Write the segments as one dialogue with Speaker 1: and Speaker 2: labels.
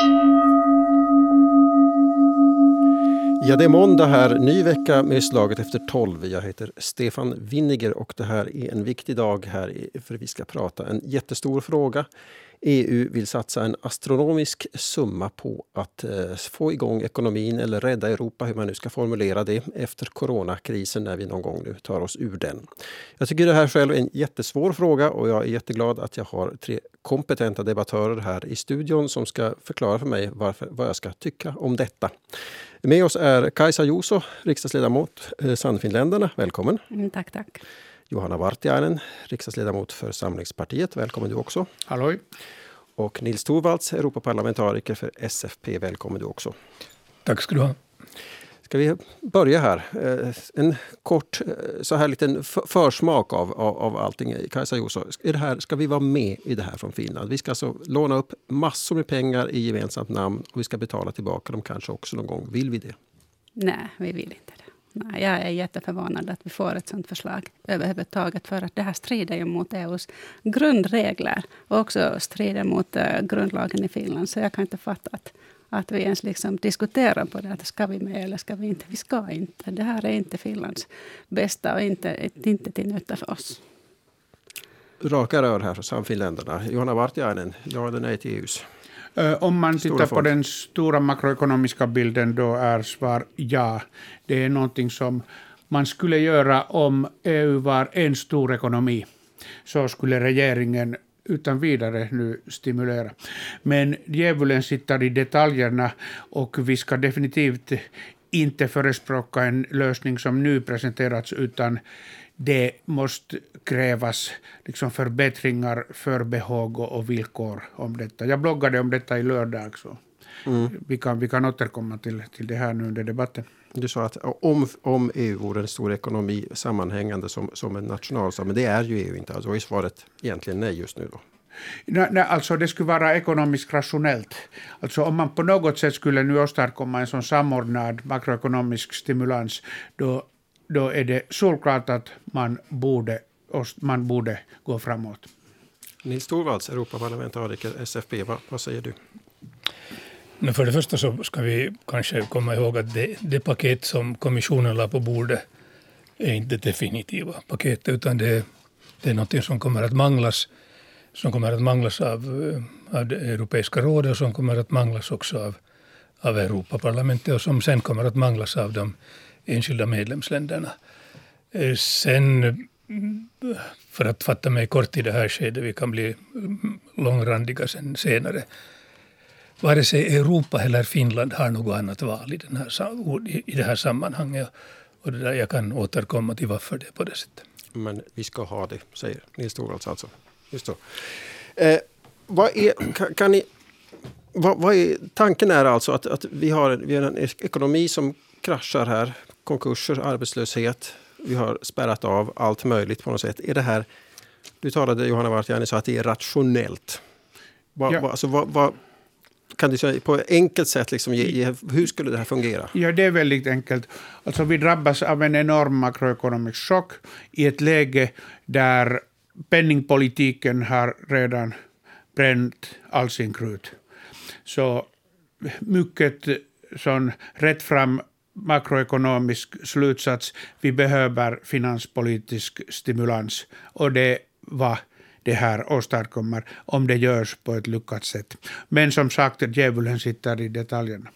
Speaker 1: Ja, det är måndag här. Ny vecka med slaget efter 12. Jag heter Stefan Winniger och det här är en viktig dag här för vi ska prata en jättestor fråga. EU vill satsa en astronomisk summa på att få igång ekonomin eller rädda Europa, hur man nu ska formulera det, efter coronakrisen när vi någon gång nu tar oss ur den. Jag tycker det här själv är en jättesvår fråga och jag är jätteglad att jag har 3 kompetenta debattörer här i studion som ska förklara för mig vad jag ska tycka om detta. Med oss är Kaisa Juuso, riksdagsledamot Sannfinländarna. Välkommen.
Speaker 2: Tack.
Speaker 1: Johanna Vartiainen, riksdagsledamot för Samlingspartiet. Välkommen du också.
Speaker 3: Halloj.
Speaker 1: Och Nils Torvalds, Europaparlamentariker för SFP. Välkommen du också.
Speaker 3: Tack ska du ha.
Speaker 1: Ska vi börja här? En kort så här liten försmak av allting. Kaisa Juuso, ska vi vara med i det här från Finland? Vi ska alltså låna upp massor med pengar i gemensamt namn och vi ska betala tillbaka dem kanske också någon gång. Vill vi det?
Speaker 2: Nej, vi vill inte det. Nej, jag är jätteförvånad att vi får ett sådant förslag överhuvudtaget för att det här strider ju mot EUs grundregler och också strider mot grundlagen i Finland. Så jag kan inte fatta att vi ens liksom diskuterar på det. Att ska vi med eller ska vi inte? Vi ska inte. Det här är inte Finlands bästa och inte till nytta för oss.
Speaker 1: Raka rör här för Sannfinländarna. Johanna Vartiainen, ja eller nej till EUs?
Speaker 3: Om man tittar på den stora makroekonomiska bilden då är svar ja. Det är någonting som man skulle göra om EU var en stor ekonomi. Så skulle regeringen utan vidare nu stimulera. Men djävulen sitter i detaljerna och vi ska definitivt inte förespråka en lösning som nu presenterats utan det måste krävas liksom förbättringar, förbehåg och villkor om detta. Jag bloggade om detta i lördag så vi kan återkomma till det här nu under debatten.
Speaker 1: Du sa att om EU vore en stor ekonomi sammanhängande som en nationalstat, men det är ju EU inte. Alltså är svaret egentligen nej just nu då?
Speaker 3: Nej, alltså det skulle vara ekonomiskt rationellt. Alltså om man på något sätt skulle nu åstadkomma en sån samordnad makroekonomisk stimulans då är det solklart att man borde gå framåt.
Speaker 1: Nils Torvalds, Europaparlamentariker, SFP, vad säger du?
Speaker 4: Men för det första så ska vi kanske komma ihåg att det paket som kommissionen la på bordet är inte definitiva paket utan det är något som kommer att manglas av det Europeiska rådet och som kommer att manglas också av Europaparlamentet och som sen kommer att manglas av de enskilda medlemsländerna. Sen, för att fatta mig kort i det här skedet, vi kan bli långrandiga senare. Vare sig Europa eller Finland har något annat val i det här sammanhanget. Och det där jag kan återkomma till varför det är på det sättet.
Speaker 1: Men vi ska ha det, säger Nils Torvalds alltså. Just då. Tanken är alltså att vi har en ekonomi som kraschar här. Konkurser, arbetslöshet. Vi har spärrat av allt möjligt på något sätt. Är det här, du talade Johanna Vartiainen sa att det är rationellt. Kan du säga på ett enkelt sätt liksom, hur skulle det här fungera?
Speaker 3: Ja, det är väldigt enkelt. Alltså vi drabbas av en enorm makroekonomisk chock i ett läge där penningpolitiken har redan bränt all sin krut. Så mycket sån rätt fram makroekonomisk slutsats. Vi behöver finanspolitisk stimulans och det var det här åstadkommer om det görs på ett lyckat sätt. Men som sagt, djävulen sitter i detaljerna.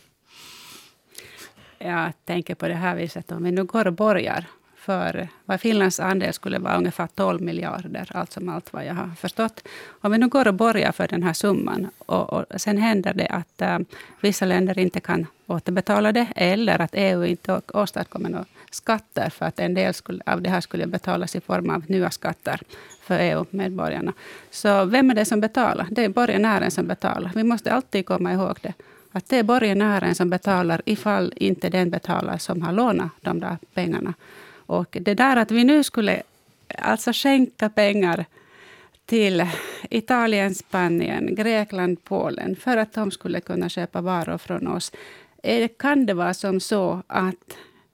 Speaker 2: Jag tänker på det här viset, om vi nu går och borgar för vad Finlands andel skulle vara ungefär 12 miljarder, allt vad jag har förstått. Om vi nu går och borgar för den här summan och sen händer det att vissa länder inte kan återbetala det eller att EU inte åstadkommer några skatter för att en del av det här skulle betalas i form av nya skatter för EU-medborgarna. Så vem är det som betalar? Det är borgenären som betalar. Vi måste alltid komma ihåg det. Att det är borgenären som betalar ifall inte den betalar som har lånat de där pengarna. Och det där att vi nu skulle alltså skänka pengar till Italien, Spanien, Grekland, Polen för att de skulle kunna köpa varor från oss. Kan det vara som så att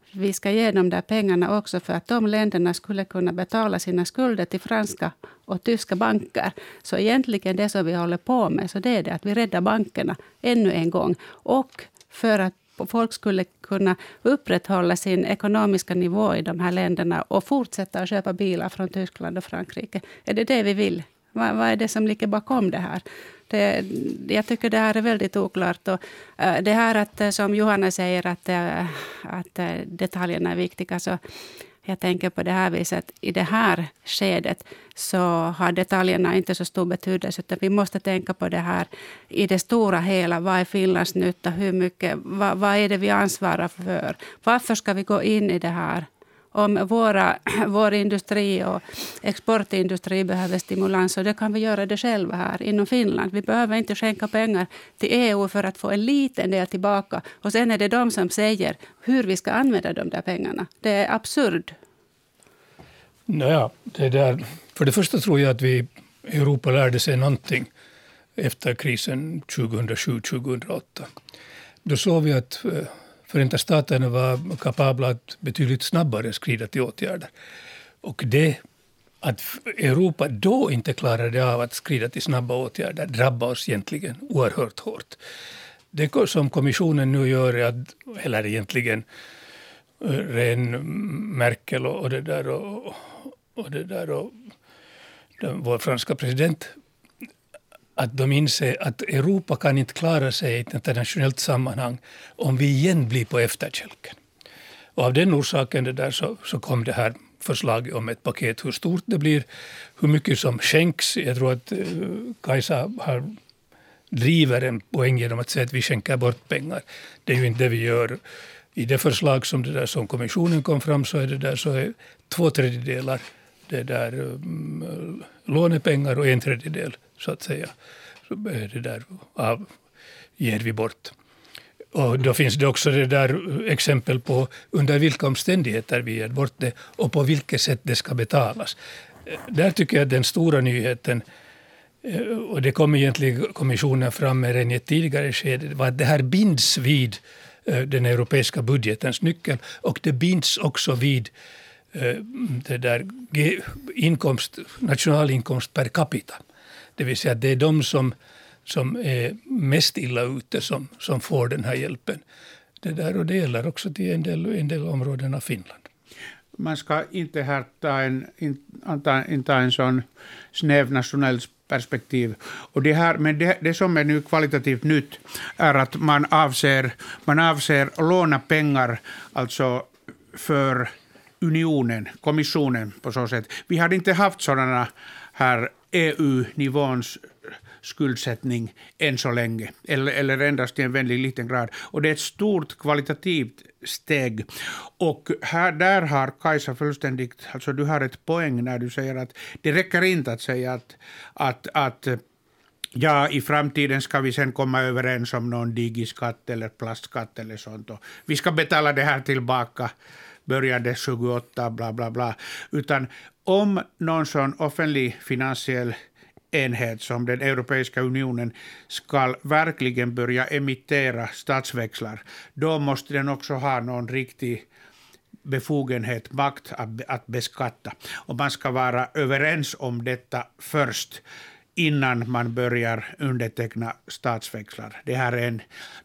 Speaker 2: vi ska ge de där pengarna också för att de länderna skulle kunna betala sina skulder till franska och tyska banker. Så egentligen det som vi håller på med, så det är det att vi räddar bankerna ännu en gång. Och för att folk skulle kunna upprätthålla sin ekonomiska nivå i de här länderna och fortsätta att köpa bilar från Tyskland och Frankrike. Är det vi vill? Vad är det som ligger bakom det här? Jag tycker det här är väldigt oklart. Och det här att, som Johanna säger, att detaljerna är viktiga, så jag tänker på det här viset. I det här skedet så har detaljerna inte så stor betydelse, utan vi måste tänka på det här i det stora hela. Vad är Finlands nytta? Hur mycket? Vad är det vi ansvarar för? Varför ska vi gå in i det här? Om vår industri och exportindustri behöver stimulans, och det kan vi göra det själva här inom Finland. Vi behöver inte skänka pengar till EU för att få en liten del tillbaka. Och sen är det de som säger hur vi ska använda de där pengarna. Det är absurd.
Speaker 4: Naja, för det första tror jag att vi i Europa lärde sig någonting efter krisen 2007-2008. Då såg vi att Förenta Staterna var kapabla att betydligt snabbare skrida till åtgärder. Och det att Europa då inte klarade av att skrida till snabba åtgärder drabbar oss egentligen oerhört hårt. Det som kommissionen nu gör är att, eller egentligen ren Merkel och vår franska president, att de inser att Europa kan inte klara sig i ett internationellt sammanhang om vi igen blir på efterkälken. Och av den orsaken så kom det här förslaget om ett paket, hur stort det blir, hur mycket som skänks. Jag tror att Kajsa driver en poäng genom att säga att vi skänker bort pengar. Det är ju inte det vi gör. I det förslag som kommissionen kom fram så är det där så är 2/3 det där lånepengar och 1/3 så att säga det där ger vi bort. Och då finns det också det där exempel på under vilka omständigheter vi ger bort det och på vilket sätt det ska betalas. Där tycker jag att den stora nyheten, och det kom egentligen kommissionen fram med redan i ett tidigare skede, var att det här binds vid den europeiska budgetens nyckel, och det binds också vid det där nationalinkomst per capita. Det vill säga att det är de som är mest illa ute som får den här hjälpen. Och det gäller också till en del områden av Finland.
Speaker 3: Man ska inte här ta en sån snäv nationell perspektiv. Och det som är nu kvalitativt nytt är att man avser låna pengar alltså för unionen, kommissionen på så sätt. Vi hade inte haft sådana här EU-nivåns skuldsättning än så länge, eller endast i en väldigt liten grad. Och det är ett stort kvalitativt steg. Och där har Kajsa fullständigt, alltså du har ett poäng när du säger att det räcker inte att säga att ja, i framtiden ska vi sen komma överens om någon digiskatt eller plastskatt eller sånt. Och vi ska betala det här tillbaka började 28, bla bla bla. Utan om någon sån offentlig finansiell enhet som den Europeiska unionen ska verkligen börja emittera statsväxlar, då måste den också ha någon riktig befogenhet, makt att beskatta. Och man ska vara överens om detta först innan man börjar underteckna statsväxlar. Det här är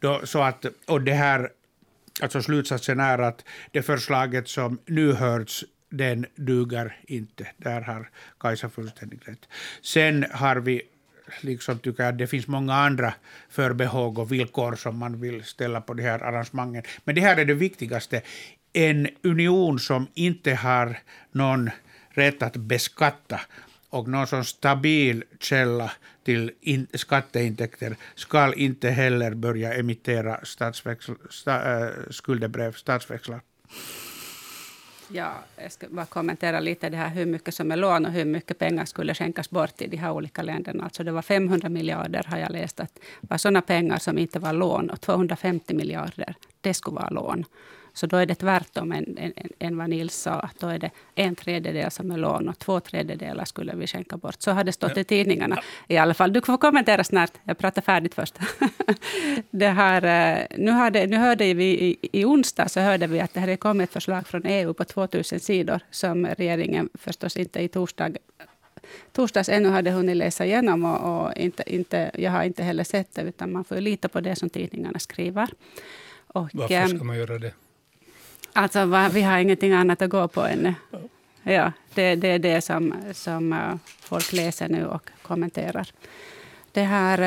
Speaker 3: alltså slutsatsen är att det förslaget som nu hörts, den duger inte. Där har Kajsa fullständigt rätt. Sen har vi tycker att det finns många andra förbehåg och villkor som man vill ställa på det här arrangemangen. Men det här är det viktigaste. En union som inte har någon rätt att beskatta och någon sån stabil källa till skatteintäkter ska inte heller börja emittera skuldebrev, statsväxlar.
Speaker 2: Ja, jag ska bara kommentera lite det här hur mycket som är lån och hur mycket pengar skulle skänkas bort i de här olika länderna. Alltså det var 500 miljarder har jag läst att var sådana pengar som inte var lån, och 250 miljarder det skulle vara lån. Så då är det tvärtom än vad Nils sa. Då är det 1/3 som är lån och 2/3 skulle vi skänka bort. Så har det stått i tidningarna i alla fall. Du får kommentera snart. Jag pratar färdigt först. Det här, nu hörde vi i onsdag så hörde vi att det hade kommit ett förslag från EU på 2000 sidor som regeringen förstås inte i torsdags ännu hade hunnit läsa igenom och jag har inte heller sett det, utan man får ju lita på det som tidningarna skriver. Och,
Speaker 4: varför ska man göra det?
Speaker 2: Alltså vi har ingenting annat att gå på ännu. Ja, det är det som folk läser nu och kommenterar. Det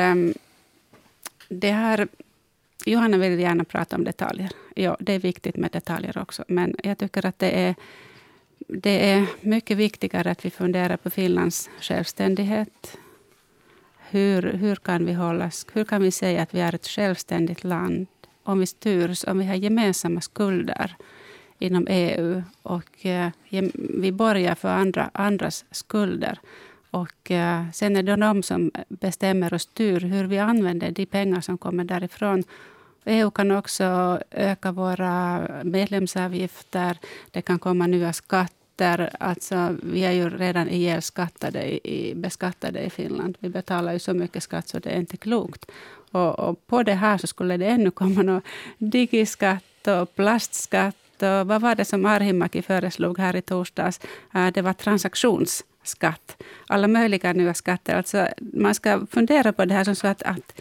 Speaker 2: här Johanna vill gärna prata om detaljer. Ja, det är viktigt med detaljer också, men jag tycker att det är mycket viktigare att vi funderar på Finlands självständighet. Hur kan vi säga att vi är ett självständigt land om vi styrs, om vi har gemensamma skulder inom EU och vi borgar för andras skulder. Och sen är det de som bestämmer och styr hur vi använder de pengar som kommer därifrån. EU kan också öka våra medlemsavgifter. Det kan komma nya skatter. Alltså, vi är ju redan beskattade i Finland. Vi betalar ju så mycket skatt så det är inte klokt. Och på det här så skulle det ännu komma någon digiskatt och plastskatt. Och vad var det som Arhimäki föreslog här i torsdags? Det var transaktionsskatt. Alla möjliga nya skatter. Alltså, man ska fundera på det här som så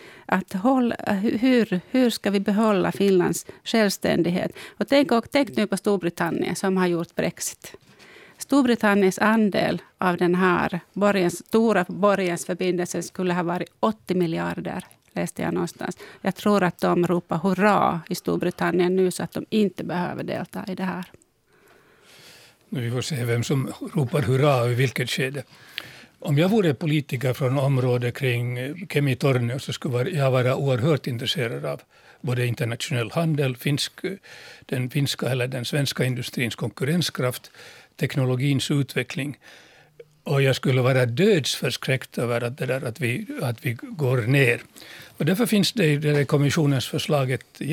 Speaker 2: hur ska vi behålla Finlands självständighet? Och tänk nu på Storbritannien som har gjort Brexit. Storbritanniens andel av den här stora borgensförbindelsen skulle ha varit 80 miljarder, läste jag någonstans. Jag tror att de ropar hurra i Storbritannien nu så att de inte behöver delta i det här.
Speaker 4: Vi får se vem som ropar hurra och i vilket skede. Om jag vore politiker från området kring Kemi-Tornio så skulle jag vara oerhört intresserad av både internationell handel, den finska eller den svenska industrins konkurrenskraft, teknologins utveckling. Och jag skulle vara dödsförskräckt över att vi går ner. Och därför finns det i det kommissionens förslag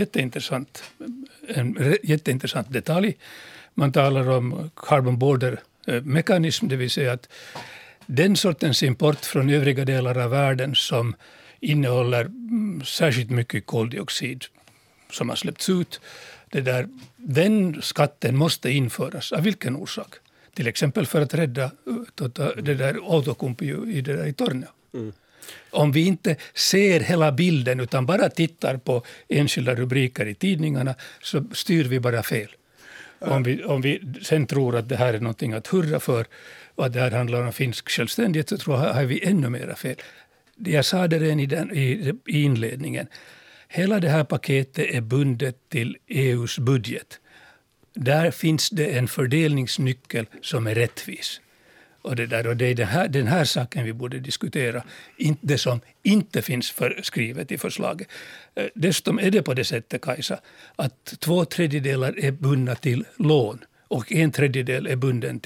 Speaker 4: en jätteintressant detalj. Man talar om carbon border mechanism, det vill säga att den sortens import från övriga delar av världen som innehåller särskilt mycket koldioxid som har släppts ut, den skatten måste införas. Av vilken orsak? Till exempel för att rädda det där Outokumpu i Tornio. Mm. Om vi inte ser hela bilden utan bara tittar på enskilda rubriker i tidningarna så styr vi bara fel. Om vi sen tror att det här är någonting att hurra för och att det här handlar om finsk självständighet så tror jag har vi ännu mera fel. Jag sa det redan i inledningen. Hela det här paketet är bundet till EUs budget. Där finns det en fördelningsnyckel som är rättvis. Och det är den här saken vi borde diskutera. Det som inte finns skrivet i förslaget. Dessutom är det på det sättet, Kajsa, att 2/3 är bundna till lån. Och 1/3 är bunden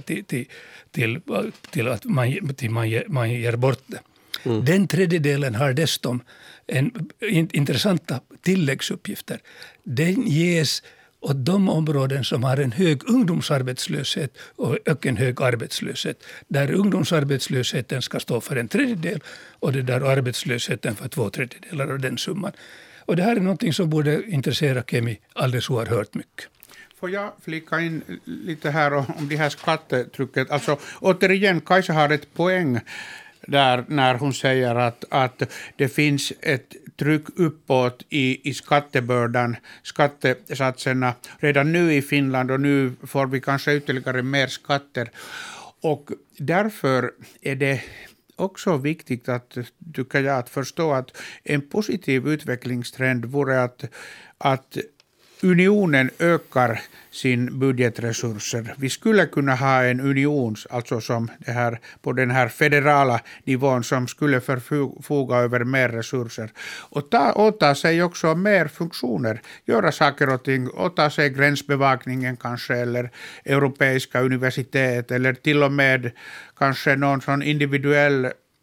Speaker 4: till att man ger bort det. Mm. Den 1/3 har dessutom intressanta tilläggsuppgifter. Den ges åt de områden som har en hög ungdomsarbetslöshet och en hög arbetslöshet. Där ungdomsarbetslösheten ska stå för 1/3 och det där arbetslösheten för 2/3 av den summan. Och det här är någonting som borde intressera Kemi alldeles oerhört mycket.
Speaker 3: Får jag flika in lite här om det här skattetrycket? Alltså återigen, Kajsa har ett poäng där när hon säger att det finns ett tryck uppåt i skattebördan, skattesatserna redan nu i Finland och nu får vi kanske ytterligare mer skatter. Och därför är det också viktigt tycker jag, att förstå att en positiv utvecklingstrend vore att unionen ökar sin budgetresurser. Vi skulle kunna ha en union, alltså som det här, på den här federala nivån som skulle förfoga över mer resurser. Och åta sig också mer funktioner, göra saker och ting, åta sig gränsbevakningen kanske, eller europeiska universitet, eller till och med kanske någon sån individuell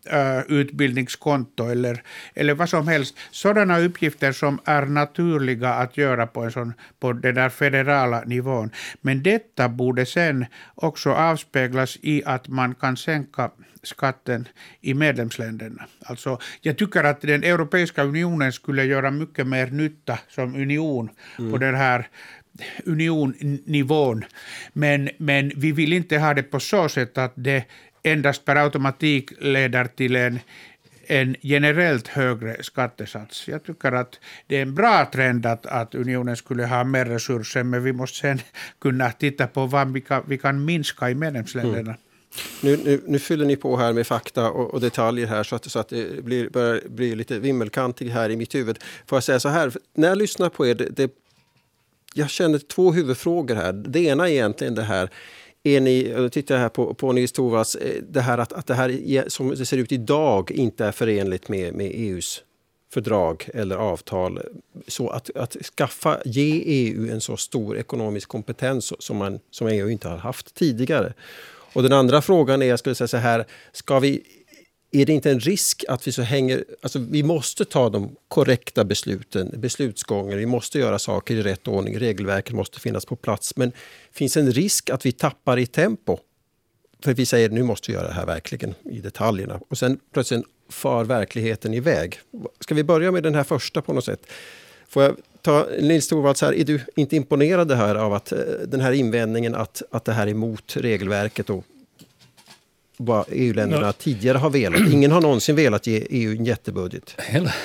Speaker 3: utbildningskonto eller vad som helst. Sådana uppgifter som är naturliga att göra på den där federala nivån. Men detta borde sen också avspeglas i att man kan sänka skatten i medlemsländerna. Alltså, jag tycker att den Europeiska unionen skulle göra mycket mer nytta som union på den här unionnivån. Men vi vill inte ha det på så sätt att det endast per automatik leder till en generellt högre skattesats. Jag tycker att det är en bra trend att unionen skulle ha mer resurser, men vi måste sen kunna titta på vad vi kan minska i medlemsländerna.
Speaker 1: Nu fyller ni på här med fakta och detaljer här så att det börjar bli lite vimmelkantigt här i mitt huvud. Får jag säga så här, när jag lyssnar på er, jag känner två huvudfrågor här. Det ena är egentligen det här, jag tittar här på Nils Torvalds, det här att det här som det ser ut idag inte är förenligt med EUs fördrag eller avtal. Så att ge EU en så stor ekonomisk kompetens som EU inte har haft tidigare. Och den andra frågan är, jag skulle säga så här, är det inte en risk att vi måste ta de korrekta beslutsgången, vi måste göra saker i rätt ordning, regelverket måste finnas på plats, men finns en risk att vi tappar i tempo? För vi säger, nu måste vi göra det här verkligen i detaljerna. Och sen plötsligt far verkligheten iväg. Ska vi börja med den här första på något sätt? Får jag ta Nils Torvalds här, är du inte imponerad här av att den här invändningen att det här är emot regelverket och vad EU-länderna tidigare har velat? Ingen har någonsin velat ge EU en jättebudget.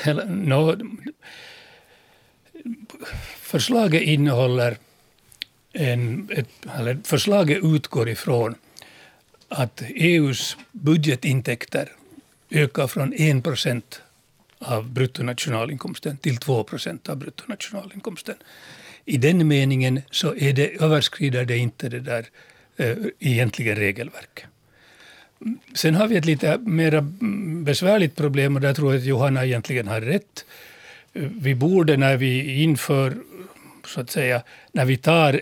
Speaker 4: Förslaget innehåller förslaget utgår ifrån att EUs budgetintäkter ökar från 1% av bruttonationalinkomsten till 2% av bruttonationalinkomsten. I den meningen så överskrider det inte det där egentligen regelverket. Sen har vi ett lite mer besvärligt problem, och där tror jag att Johanna egentligen har rätt. Vi borde, när vi inför, så att säga, när vi tar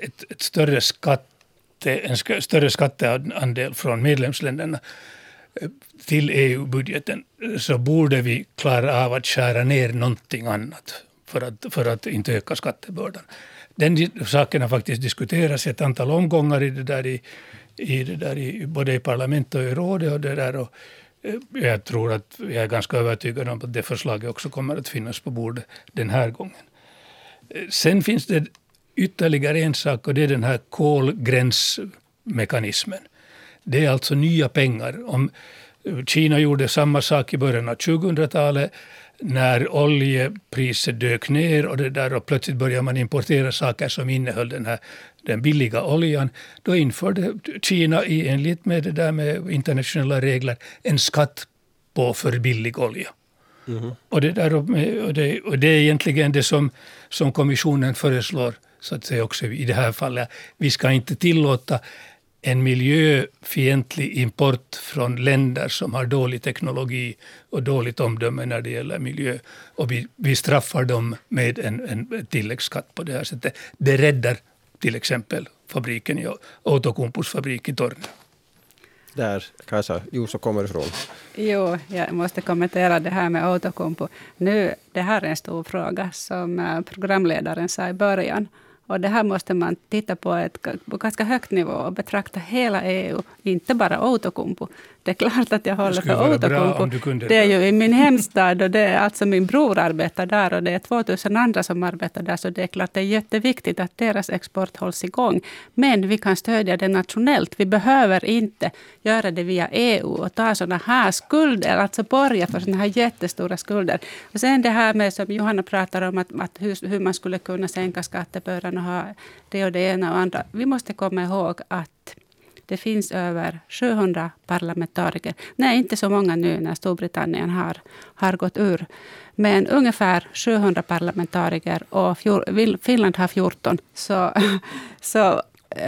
Speaker 4: en större skatteandel från medlemsländerna till EU-budgeten, så borde vi klara av att skära ner någonting annat för att inte öka skattebördan. Den saken har faktiskt diskuterats i ett antal omgångar både i parlament och i rådet och det där, och jag tror att jag är ganska övertygad om att det förslaget också kommer att finnas på bordet den här gången. Sen finns det ytterligare en sak, och det är den här kolgränsmekanismen. Det är alltså nya pengar. Om Kina gjorde samma sak i början av 2000-talet när oljepriset dök ner och plötsligt började man importera saker som innehöll den billiga oljan. Då införde Kina i enlighet med det där med internationella regler en skatt på för billig olja. Mm. Och det är egentligen det som kommissionen föreslår, så att säga, också i det här fallet. Vi ska inte tillåta en miljöfientlig import från länder som har dålig teknologi och dåligt omdöme när det gäller miljö. Och vi straffar dem med en tilläggsskatt på det här sättet. Det räddar till exempel fabriken i Outokumpus fabrik i Torneå.
Speaker 1: Där, Kajsa, Juuso kommer ifrån.
Speaker 2: Jo, jag måste kommentera det här med Outokumpu. Det här är en stor fråga som programledaren sa i början. Och det här måste man titta på på ganska högt nivå och betrakta hela EU, inte bara Outokumpu. Det är klart att jag håller för Outokumpu. Det är ju i min hemstad, och det är alltså min bror arbetar där, och det är 2000 andra som arbetar där, så det är klart det är jätteviktigt att deras export hålls igång. Men vi kan stödja det nationellt. Vi behöver inte göra det via EU och ta sådana här skulder, alltså borga för sådana här jättestora skulder. Och sen det här med som Johanna pratar om att hur man skulle kunna sänka skattebördan och ha det och det ena och andra. Vi måste komma ihåg att det finns över 700 parlamentariker. Nej, inte så många nu när Storbritannien har gått ur. Men ungefär 700 parlamentariker, och Finland har 14. Så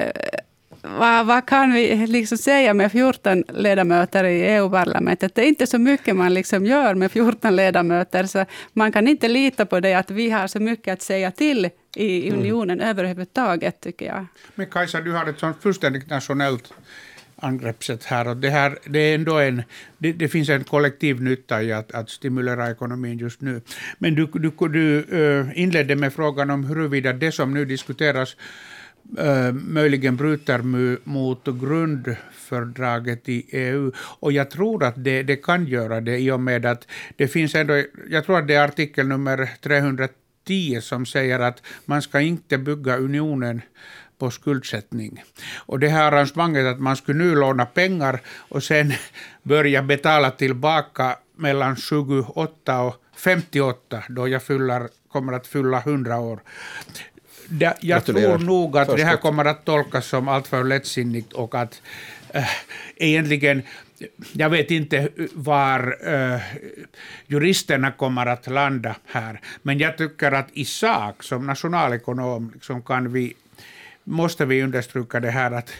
Speaker 2: vad kan vi liksom säga med 14 ledamöter i EU-parlamentet? Det är inte så mycket man liksom gör med 14 ledamöter. Så man kan inte lita på det att vi har så mycket att säga till i unionen överhuvudtaget, tycker jag.
Speaker 3: Men Kajsa, du har ett sånt fullständigt nationellt angreppssätt här. Och det är ändå det finns en kollektiv nytta i att stimulera ekonomin just nu. Men du inledde med frågan om huruvida det som nu diskuteras möjligen bryter mot grundfördraget i EU. Och jag tror att det kan göra det i och med att det finns ändå, jag tror att det är artikel nummer 310 som säger att man ska inte bygga unionen på skuldsättning. Och det här arrangemanget att man skulle nu låna pengar och sen börja betala tillbaka mellan 28 och 58 då jag kommer att fylla 100 år. Jag tror nog att det här kommer att tolkas som allt för lättsinnigt och att egentligen, jag vet inte var juristerna kommer att landa här, men jag tycker att i sak som nationalekonom liksom måste vi understryka det här att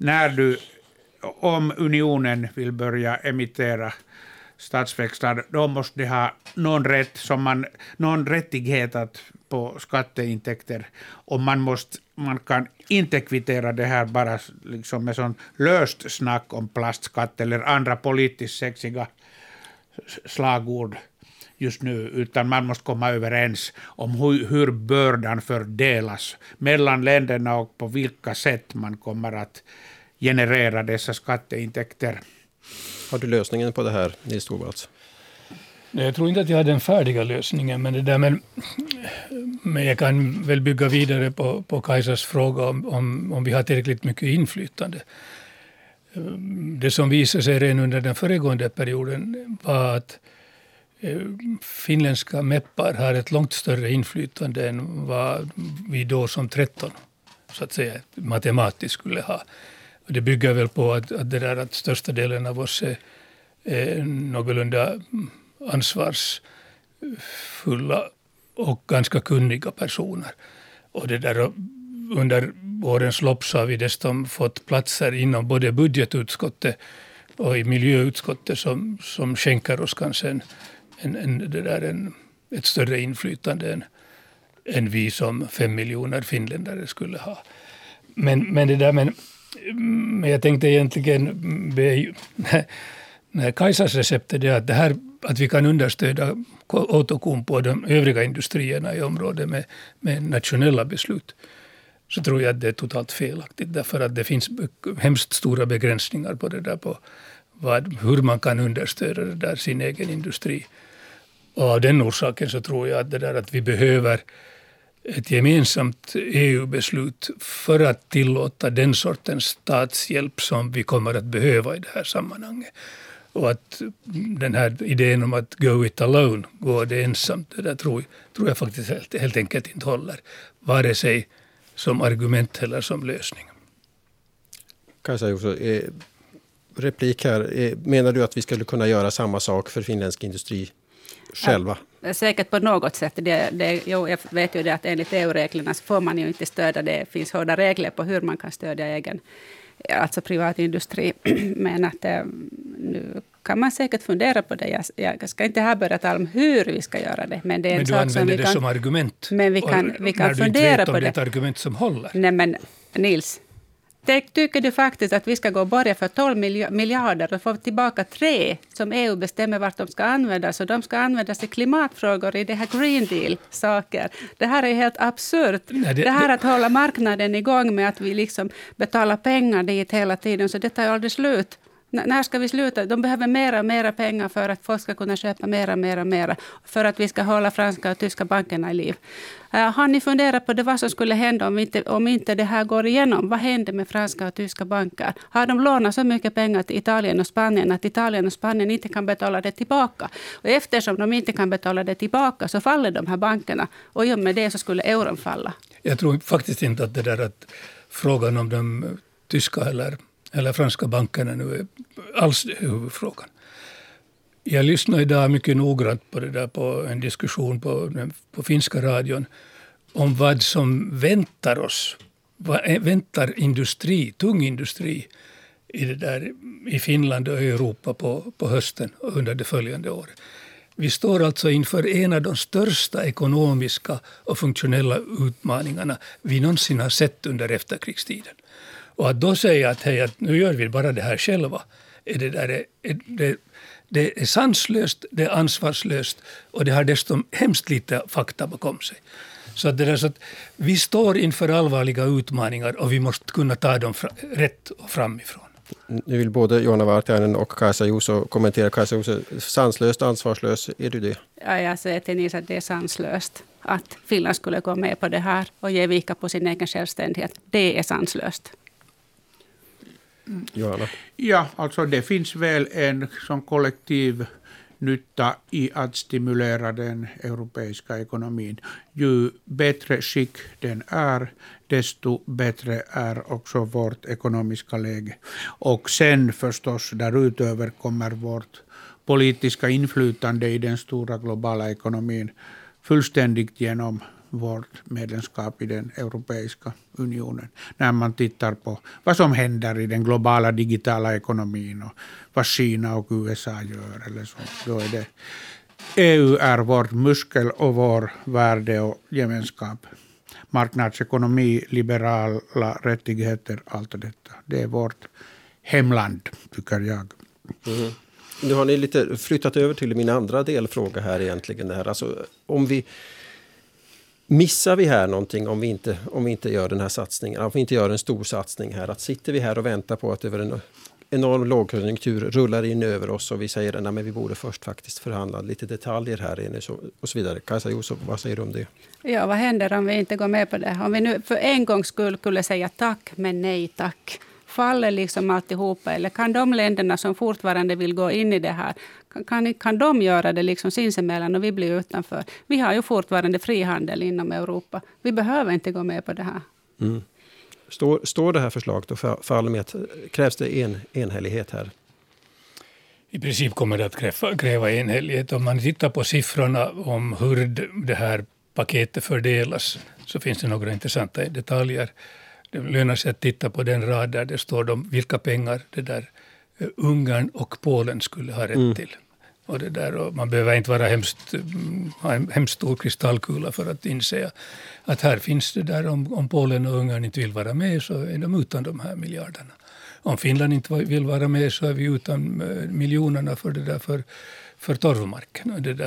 Speaker 3: om unionen vill börja emittera statsväxlar, då måste de ha någon rättighet att på skatteintäkter, och man kan inte kvittera det här bara liksom med sån löst snack om plastskatt eller andra politiskt sexiga slagord just nu, utan man måste komma överens om hur bördan fördelas mellan länderna och på vilka sätt man kommer att generera dessa skatteintäkter.
Speaker 1: Har du lösningen på det här, Nils Torvalds?
Speaker 4: Jag tror inte att jag har den färdiga lösningen, men jag kan väl bygga vidare på Kajsas fråga om vi har tillräckligt mycket inflytande. Det som visade sig redan under den föregående perioden var att finländska meppar har ett långt större inflytande än vad vi då som 13 så att säga matematiskt skulle ha. Och det bygger väl på att största delen av oss är någorlunda ansvarsfulla och ganska kunniga personer. Och det där, under årens lopp så har vi dessutom fått platser inom både budgetutskottet och i miljöutskottet som skänker oss kanske ett större inflytande än vi som 5 miljoner finländare skulle ha. Men jag tänkte egentligen när Kajsas recept är det här att vi kan understödja Outokumpu och de övriga industrierna i området med nationella beslut, så tror jag att det är totalt felaktigt, därför att det finns hemskt stora begränsningar på det där, på hur man kan understödja det där sin egen industri. Och av den orsaken så tror jag att vi behöver ett gemensamt EU-beslut för att tillåta den sortens statshjälp som vi kommer att behöva i det här sammanhanget. Och att den här idén om att go it alone, gå det ensamt, det där tror jag faktiskt helt enkelt inte håller, vare sig som argument eller som lösning.
Speaker 1: Kajsa också, replik här. Menar du att vi skulle kunna göra samma sak för finländsk industri själva?
Speaker 2: Ja, säkert på något sätt. Jag vet ju det att enligt EU-reglerna så får man ju inte stödja. Det finns hårda regler på hur man kan stödja alltså privatindustri. Men att nu kan man säkert fundera på det. Jag ska inte här börja tala om hur vi ska göra det. Men det är en sak som vi kan,
Speaker 4: som argument.
Speaker 2: Men vi kan fundera på det. När du inte vet om
Speaker 4: det är ett argument som håller.
Speaker 2: Nej, men Nils, tycker du faktiskt att vi ska gå och börja för 12 miljarder och få tillbaka 3 som EU bestämmer vart de ska användas, och de ska användas i klimatfrågor, i det här Green Deal-saker. Det här är helt absurt. Det här att hålla marknaden igång med att vi liksom betalar pengar dit hela tiden, så det tar ju aldrig slut. När ska vi sluta? De behöver mera och mera pengar för att folk ska kunna köpa mera, för att vi ska hålla franska och tyska bankerna i liv. Har ni funderat på det, vad som skulle hända om inte det här går igenom? Vad händer med franska och tyska banker? Har de lånat så mycket pengar till Italien och Spanien att Italien och Spanien inte kan betala det tillbaka? Och eftersom de inte kan betala det tillbaka så faller de här bankerna, och i och med det så skulle euron falla.
Speaker 4: Jag tror faktiskt inte att det där att frågan om de tyska eller franska bankerna nu är alls huvudfrågan. Jag lyssnade idag mycket noggrant på det där, på en diskussion på finska radion om vad som väntar oss. Vad väntar tung industri i Finland och Europa på hösten och under det följande året. Vi står alltså inför en av de största ekonomiska och funktionella utmaningarna vi någonsin har sett under efterkrigstiden. Och att då säga att, hej, att nu gör vi bara det här själva, det är sanslöst, det är ansvarslöst och det har dessutom hemskt lite fakta bakom sig. Så att vi står inför allvarliga utmaningar och vi måste kunna ta dem rätt och framifrån.
Speaker 1: Nu vill både Johanna Vartiainen och Kaisa Juuso kommentera. Kaisa Juuso, sanslöst, ansvarslös, är du det?
Speaker 2: Ja, jag säger till Nils att det är sanslöst att Finland skulle gå med på det här och ge vika på sin egen självständighet. Det är sanslöst.
Speaker 1: Johanna?
Speaker 3: Ja, alltså det finns väl en som kollektiv nytta i att stimulera den europeiska ekonomin. Ju bättre skick den är, desto bättre är också vårt ekonomiska läge. Och sen förstås därutöver kommer vårt politiska inflytande i den stora globala ekonomin fullständigt genom vårt medlemskap i den europeiska unionen. När man tittar på vad som händer i den globala digitala ekonomin och vad Kina och USA gör eller så, då är det EU är vårt muskel och vår värde och gemenskap. Marknadsekonomi, liberala rättigheter, allt detta. Det är vårt hemland, tycker jag.
Speaker 1: Mm. Nu har ni lite flyttat över till min andra delfråga här egentligen. Det här. Alltså, missar vi här någonting om vi inte gör den här satsningen, om vi inte gör en stor satsning här? Att sitter vi här och väntar på att över en enorm lågkonjunktur rullar in över oss och vi säger att vi borde först faktiskt förhandla lite detaljer här inne och så vidare. Kaisa Juuso, vad säger du om det?
Speaker 2: Ja, vad händer om vi inte går med på det? Om vi nu för en gångs skull skulle säga tack men nej tack. Faller liksom alltihopa? Eller kan de länderna som fortfarande vill gå in i det här, kan de göra det liksom sinsemellan och vi blir utanför? Vi har ju fortfarande frihandel inom Europa. Vi behöver inte gå med på det här.
Speaker 1: Mm. Står det här förslaget och faller med att krävs det enhällighet här?
Speaker 4: I princip kommer det att kräva enhällighet. Om man tittar på siffrorna om hur det här paketet fördelas så finns det några intressanta detaljer. Det lönar sig att titta på den rad där det står om vilka pengar det där Ungern och Polen skulle ha rätt till. Och man behöver inte vara ha en hemskt stor kristallkula för att inse att här finns det där om Polen och Ungern inte vill vara med så är de utan de här miljarderna. Om Finland inte vill vara med så är vi utan miljonerna för det där för torvmarken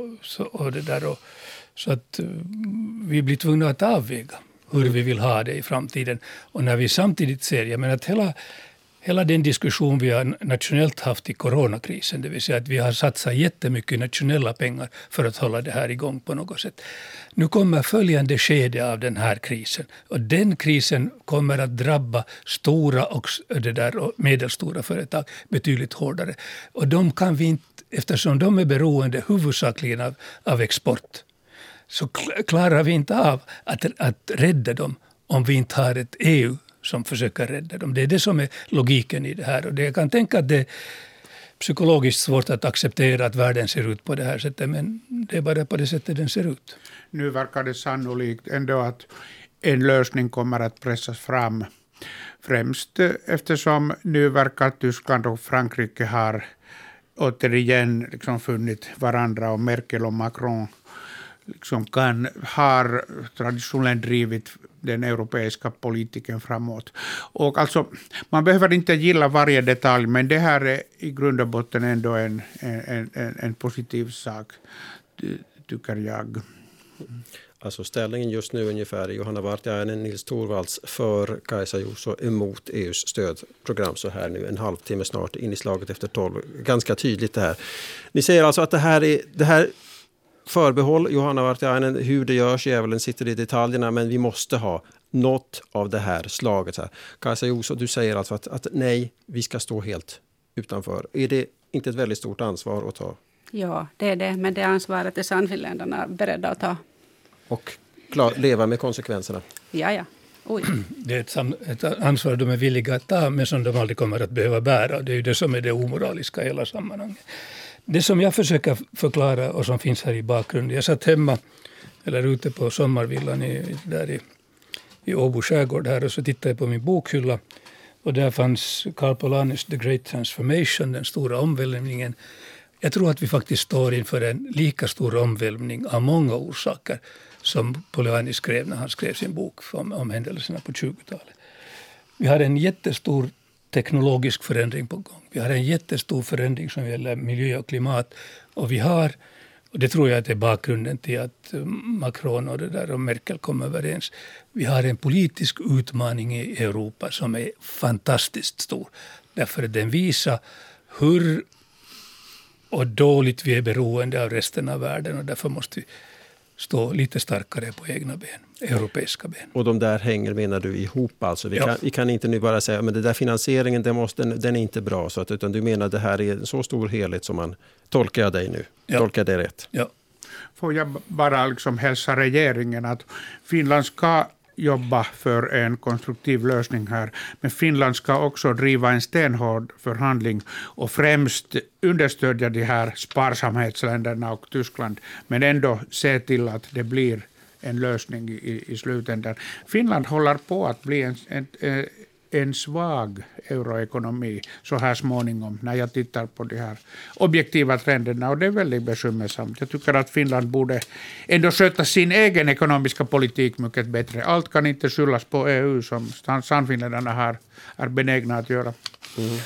Speaker 4: så att vi blir tvungna att avväga hur vi vill ha det i framtiden. Och när vi samtidigt ser, att hela den diskussion vi har nationellt haft i coronakrisen, det vill säga att vi har satsat jättemycket nationella pengar för att hålla det här igång på något sätt. Nu kommer följande skede av den här krisen och den krisen kommer att drabba stora och medelstora företag betydligt hårdare. Och de kan vi inte, eftersom de är beroende huvudsakligen av export, så klarar vi inte av att rädda dem om vi inte har ett EU som försöker rädda dem. Det är det som är logiken i det här. Och jag kan tänka att det är psykologiskt svårt att acceptera att världen ser ut på det här sättet, men det är bara på det sättet den ser ut.
Speaker 3: Nu verkar det sannolikt ändå att en lösning kommer att pressas fram. Främst eftersom nu verkar Tyskland och Frankrike har återigen liksom funnit varandra och Merkel och Macron liksom har traditionellt drivit den europeiska politiken framåt. Och alltså, man behöver inte gilla varje detalj, men det här är i grund och botten ändå en positiv sak, tycker jag.
Speaker 1: Alltså ställningen just nu ungefär Johanna Vartiainen, Nils Torvalds för, Kaisa Juuso emot EUs stödprogram så här nu en halvtimme snart in i slaget efter 12. Ganska tydligt det här. Ni säger alltså att det här förbehåll, Johanna Vartiainen, hur det görs, djävulen sitter i detaljerna, men vi måste ha något av det här slaget. Kaisa Juuso, du säger alltså att nej, vi ska stå helt utanför. Är det inte ett väldigt stort ansvar att ta?
Speaker 2: Ja, det är det, men det ansvaret är sannfinländarna beredda att ta.
Speaker 1: Och leva med konsekvenserna?
Speaker 2: Ja. Oj.
Speaker 4: Det är ett ansvar de är villiga att ta, men som de aldrig kommer att behöva bära. Det är ju det som är det omoraliska i hela sammanhanget. Det som jag försöker förklara och som finns här i bakgrunden. Jag satt hemma eller ute på sommarvillan i Åbo skärgård här och så tittade jag på min bokhylla. Och där fanns Karl Polanys The Great Transformation, den stora omvälvningen. Jag tror att vi faktiskt står inför en lika stor omvälvning av många orsaker som Polanyi skrev när han skrev sin bok om händelserna på 20-talet. Vi har en jättestor teknologisk förändring på gång. Vi har en jättestor förändring som gäller miljö och klimat. Och vi har, och det tror jag att är bakgrunden till att Macron och Merkel kom överens. Vi har en politisk utmaning i Europa som är fantastiskt stor. Därför att den visar hur och dåligt vi är beroende av resten av världen. Och därför måste vi stå lite starkare på egna ben, europeiska ben.
Speaker 1: Och de där hänger, menar du, ihop alltså? Vi kan inte nu bara säga men det där finansieringen den är inte bra, så att, utan du menar det här är en så stor helhet som man tolkar jag dig nu.
Speaker 4: Ja.
Speaker 1: Tolkar jag det rätt?
Speaker 4: Ja.
Speaker 3: Får jag bara hälsa regeringen att Finland ska jobba för en konstruktiv lösning här. Men Finland ska också driva en stenhård förhandling och främst understödja de här sparsamhetsländerna och Tyskland. Men ändå se till att det blir en lösning i slutändan. Finland håller på att bli en svag euroekonomi så här småningom när jag tittar på de här objektiva trenderna, och det är väldigt bekymmersamt. Jag tycker att Finland borde ändå sköta sin egen ekonomiska politik mycket bättre. Allt kan inte skyllas på EU som sannfinländarna är benägna att göra.
Speaker 1: Mm.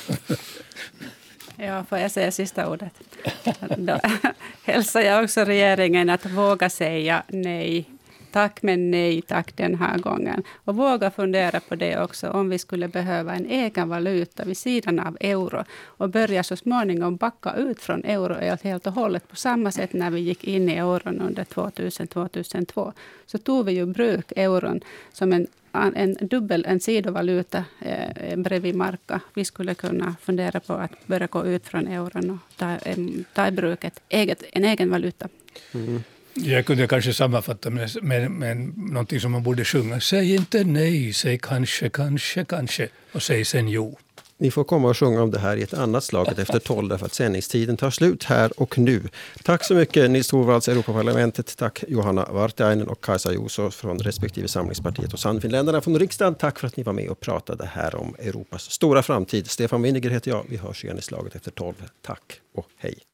Speaker 2: Ja, får jag säga sista ordet? Då hälsar jag också regeringen att våga säga nej. Tack men nej tack den här gången. Och våga fundera på det också, om vi skulle behöva en egen valuta vid sidan av euro och börja så småningom backa ut från euro helt och hållet. På samma sätt när vi gick in i euron under 2000-2002 så tog vi ju bruk euron som en sidovaluta bredvid marka. Vi skulle kunna fundera på att börja gå ut från euron och ta i bruk en egen valuta.
Speaker 1: Mm.
Speaker 4: Jag kunde kanske sammanfatta med någonting som man borde sjunga. Säg inte nej, säg kanske och säg sen jo.
Speaker 1: Ni får komma och sjunga om det här i ett annat slaget efter 12 därför att sändningstiden tar slut här och nu. Tack så mycket Nils Torvalds, Europaparlamentet. Tack Johanna Vartiainen och Kaisa Juuso från respektive Samlingspartiet och Sannfinländarna från riksdagen. Tack för att ni var med och pratade här om Europas stora framtid. Stefan Winniger heter jag. Vi hörs igen i slaget efter 12. Tack och hej.